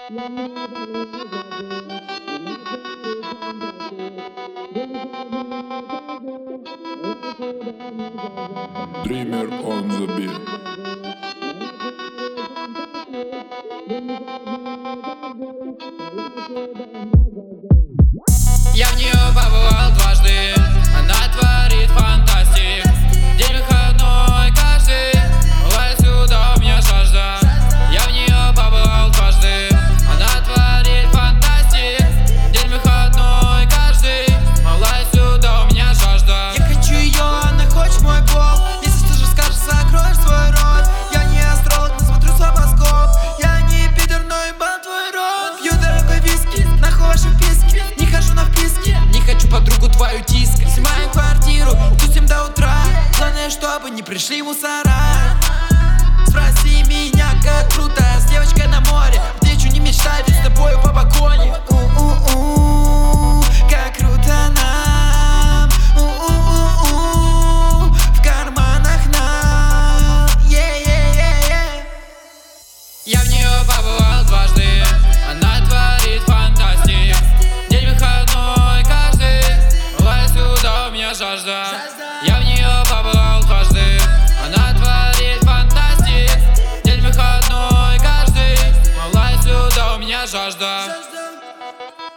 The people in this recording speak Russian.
Dreamer on the beat. Я в нее побывал дважды, она творит фантастик. День выходной каждый, бывает сюда у меня жажда. Я в нее побывал дважды, она творит фантастик. День выходной каждый, бывает сюда у меня жажда. Я хочу ее, она хочет мой пол. Если что же скажешь, закроешь свой рот. Я не астролог, но смотрю слабоскоп. Я не пидор, но ебал твой рот. Пью дорогой виски, нахожу писки. Не хожу на вписки, не хочу подругу твою тискать. Снимаем квартиру, тусим до утра. Главное, чтобы не пришли мусора. Спроси меня, как круто с девочкой на море. Встречу не мечтай, ведь с тобою по балконе. Как круто нам. В карманах нам. Я в нее побывал дважды, она творит фантастик. День выходной каждый, бывает сюда у меня жажда. Я в нее побывал дважды, она творит фантастик. День выходной каждый, бывает сюда у меня жажда.